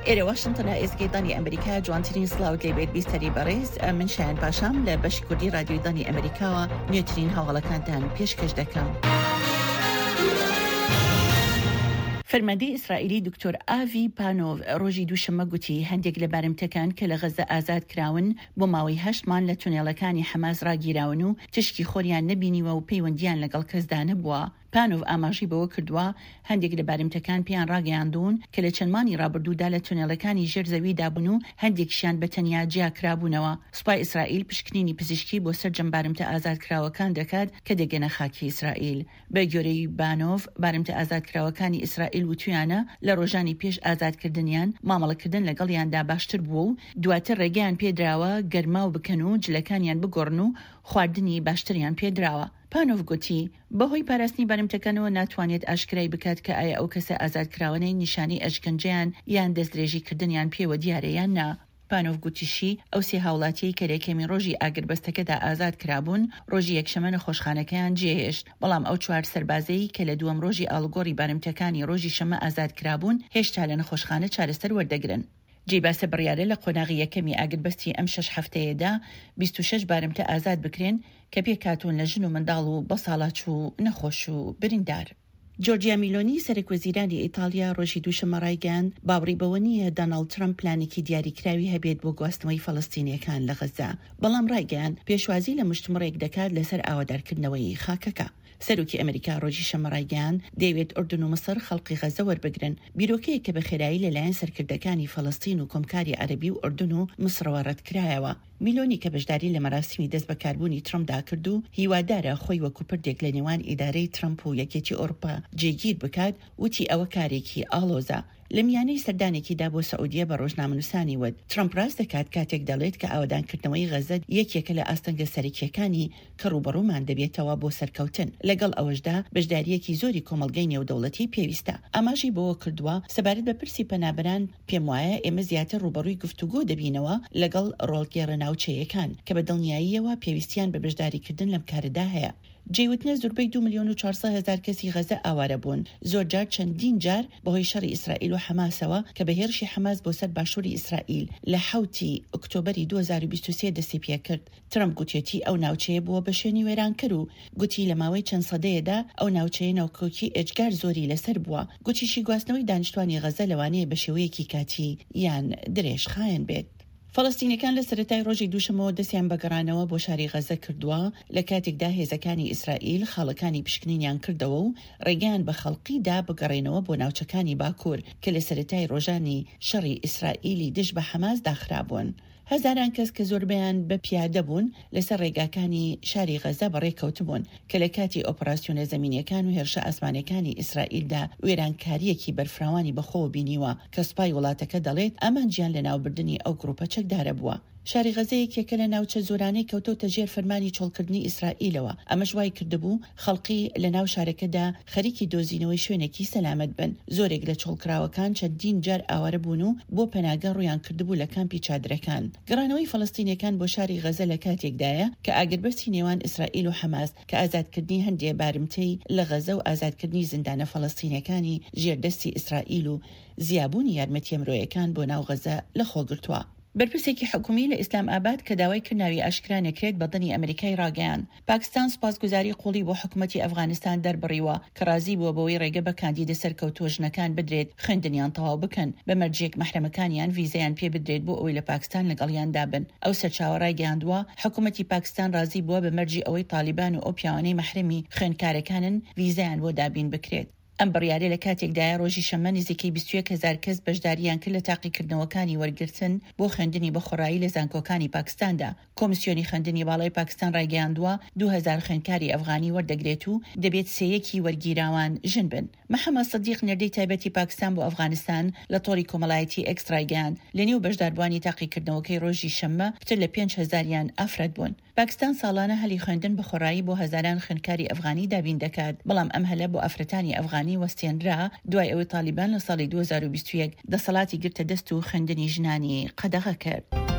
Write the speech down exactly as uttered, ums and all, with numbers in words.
ئێرە واشنتنە ئێسکەی ئەمریکا جوانترین سلااوت لێبێت بیستەری بەڕێز من شایان پاشام لە بەشی کوردی رادیۆی دانی ئەمریکاوە نوێترین هەواڵەکانتان پێشکەش دەکەم. فەرماندەی ئیسرائیلی دکتۆر ئاڤی پانۆڤ ڕۆژی دووشەمە گوتی هەندێک لە بارمتەکان کە لە غەزە ئازاد کراون بۆ ماوەی هەشت مان لە تونێڵەکانی حەماس ڕاگیراون و تشکی خۆریان نەبینیوە و پەیوەندیان لەگەڵ کەسدا نەبووە. پانۆڤ ئاماژی بەوە کردووە هەندێک لە بارمتەکان پێیان ڕاگەیاندون کە لە چەندمانی ڕابردوودا لە تونێڵەکانی ژێر زەوی دابوون و هەندێکشیان بە تەنیا جیاکرابوونەوە. سوپای ئیسرائیل پشکنینی پزیشکی بۆ سەرجەم بارمتە ئازادکراوەکان دەکات کە دەگەنە خاکی ئیسرائیل. بە گوێرەی بانۆڤ بارمتە ئازادکراوەکانی ئیسرائیل وتویانە لە ڕۆژانی پێش ئازادکردنیان مامەڵەکردن لەگەڵیاندا باشتر بووە و دواتر ڕێگەیان پێدراوە گەرماو بکەن و جلەکانیان بگۆڕن و خواردنی باشتریان پێدراوە. پانۆڤ گوتی بەهۆی پاراستنی بارمتەکانەوە ناتوانێت ئاشکرای بکات کە ئایا ئەو کەسە ئازادکراوانەی نیشانی ئەشکەنجیان یان دەستدرێژیکردنیان پێوە دیارە یان نا. پانۆڤ گوتیشی ئەو سێ هاوڵاتی کە لێکەمی ڕۆژی ئاگربەستەکەدا ئازاد کرابوون ڕۆژی یەکشەمە نەخۆشخانەکەیان جێهێشت، بەڵام ئەو چوار سەربازەی کە لە دووەم ڕۆژی ئاڵگۆڕی بارمتەکانی ڕۆژی شەمە ئازاد کرابوون هێشتا لە نەخۆشخانە چارەسەر وەردەگرن. جێباسە بڕیارە لە قۆناغی یەکەمی ئاگربەستی ئەم شەش هەفتەیەدا بیست و شەش بارمتە ئازاد بکرێن کە پێکاتون لە ژن و منداڵ و بە ساڵات و نەخۆش و بریندار. جۆرجیا میلۆنی سەرکوەزیرانی ئیتالیا ڕۆژی دووشەمە ڕایگەیاند باوەڕی بەوە نییە دۆناڵد ترەمپ پلانێکی دیاریکراوی هەبێت بۆ گواستنەوەی فەڵەستینیەکان لە غەزە، بەڵام ڕایگەیاند پێشوازی لە مشتومڕێک دەکات لەسەر ئاوادارکردنەوەی خاکەکە. سەرۆکی ئەمریکا ڕۆژی شەمە ڕایگەیاند دەیەوێت ئوردن و مەسەر خەڵقی غەزە وەربگرن، بیرۆکەیەک کە بە خێرایی لەلایەن سەرکردەکانی فەڵەستین و کۆمکاری عەرەبی و ئوردن و مسرەوە ڕەتکرایەوە. میلۆنی کە بەشداری لە مەراسمی دەست بەکاربوونی ترەمپدا کرد و هیوادارە خۆی وەکو پردێک لە نێوان ئیدارەی ترەمپ و یەکێتی ئەوروپا جێگیر بکات، وتی ئەوە کارێکی ئاڵۆزە. لە میانەی سەردانێکیدا بۆ سەعودیە بە ڕۆژنامەنووسانی وت ترەمپ ڕاست دەکات کاتێک دەڵێت کە ئاوادانکردنەوەی غەزە یەکێکە لە ئاستەنگە سەرەکیەکانی کە ڕوبەڕوومان دەبێتەوە بۆ سەرکەوتن. لەگەڵ ئەوەشدا بەشداریەکی زۆری کۆمەڵگەی نێودەوڵەتی پێویستە. ئاماژی بەوە کردووە سەبارەت بە پرسی پەنابەران پێم وایە ئێمە زیاتر ڕوبەڕووی گفتوگۆ دەبینەوە لەگەڵ ڕۆڵگێڕە ناوچەیەکان کە بە دڵنیاییەوە پێویستیان بە بەشداریکردن لەم کارەدا هەیە. جێوتنە زۆربەی دو ملیۆن و چوارسەد هەزار کەسی غەزە ئاوارە بوون، زۆر جار چەندین جار بەهۆی شەڕی ئیسرائیل و حەماسەوە کە بە هێرشی حەماس بۆ سەر باشووری ئیسرائیل لە حوتی ئۆکتۆبەری دوو هەزار و بیست و سێ دەستی پێ کرد. ترەمپ گوتێتی ئەو ناوچەیە بووە بە شوێنی وێرانکەر و گوتی لە ماوەی چەند سەدەیەدا ئەو ناوچەیە ناوکۆکی ئێجگار زۆری لەسەر بووە. گوتیشی گواستنەوەی دانیشتوانی غەزە لەوانەیە بە شێوەیەکی کاتی یان درێژخایەن بێت. فەڵەستینیەکان لە سەرەتای ڕۆژی دووشەمەوە دەستیان بەگەڕانەوە بۆ شاری غەزە کردووە لە کاتێکدا هێزەکانی ئیسرائیل خاڵەکانی پشکنینیان کردەوە و ڕێگەیان بە خەڵقیدا بگەڕێنەوە بۆ ناوچەکانی باکوور کە لە سەرەتای ڕۆژانی شەڕی ئیسرائیلی دژ بە حەماس داخرابوون. هەزاران کەس کە زۆربیان بە پیادە بوون لەسەر ڕێگاکانی شاری غەزە بەڕێکەوتبوون کە لە کاتی ئۆپراسیۆنە زەمینیەکان و هێرشە ئاسمانەکانی ئیسرائیلدا وێرانکاریەکی بەرفراوانی بەخۆ بینیوە کە سوپای وڵاتەکە دەڵێت ئامانجیان لە ناوبردننی ئەو گروپە چەکدارە بووە. شاری غەزەیەکێکە لە ناوچە زۆرانەی کەوتۆتە ژێر فەرمانی چۆڵکردنی ئیسرائیلەوە. ئەمەش وای کردبوو خەڵقی لە ناو شارەکەدا خەریکی دۆزینەوەی شوێنێکی سەلامەت بن. زۆرێک لە چۆڵکراوەکان چەندین جار ئاوارە بوون و بۆ پەناگە ڕویان کردبوو لە کامپی چادرەکان. گەڕانەوەی فەڵەستینیەکان بۆ شاری غەزە لە کاتێکدایە کە ئاگربەستی نێوان ئیسرائیل و حەماس کە ئازادکردنی هەندێک بارمتەی لە غەزە و ئازادکردنی زیندانە فەڵەستینیەکانی ژێردەستی ئیسرائیل و زیابوونی یارمەتیە مرۆیەکان بۆ ناو غەزە لە خۆگرتووە. بەرپرسێکی حکومی لە ئیسلام ئاباد کە داوای کردناوی ئاشکرا نەکرێت بە دڵی ئەمریکای ڕاگەیاند. پاکستان سوپاسگوزاری قوڵی بۆ حکوومەتی ئەفغانستان دەربڕیوە کە رازی بووە بەوەی ڕێگە بە کاندیدە سەرکەوتووە ژنەکان بدرێت خوێندنیان تەواو بکەن بە مەرجێک مەحرەمەکانیان ڤیزەیان پێ بدرێت بۆ ئەوەی لە پاکستان لەگەڵیان دابن. ئەو سەرچاوە ڕایگەیاندووە حکوومەتی پاکستان رازی بووە بە مەرجی ئەوەی تالیبان و ئەو پیاوانەی مەحرەمی خوێندکارەکانن ڤیزەیان بۆ دابین بکرێت. ئەم بڕیارە لە کاتێکدایە ڕۆژی شەمە نزیکەی بیست و یەک هەزار کەس بەشداریان کرد لە تاقیکردنەوەکانی وەرگرتن بۆ خوێندنی بەخۆڕایی لە زانکۆکانی پاکستاندا. کۆمیسیۆنی خوێندنی باڵای پاکستان ڕایگەیاندووە دوو هەزار خوێندکاری ئەفغانی وەردەگرێت و دەبێت سەیەکی وەرگیراوان ژن بن. محەممەد سەدیق نەردەی تایبەتی پاکستان بۆ ئەفغانستان لە تۆڕی کۆمەڵایەتی ئەکسترایگەیاند لە نێو بەشداربوانی تاقیکردنەوەکەی ڕۆژی شەمە پتر لە پێنج هەزاریان ئافرەت بوون. پاکستان ساڵانە هەلی خوێندن بەخۆڕایی بۆ هەزاران خوێندکاری ئەفغانی دابین دەکات، بەڵام ئەم هەلە بۆ ئافرەتانی ئەفغانی وەستێنرا دوای ئەوەی تالیبان لە ساڵی دوو هەزار و بیست و یەک دەسەڵاتی گرتە دەست و خوێندنی ژنانی قەدەغە کرد.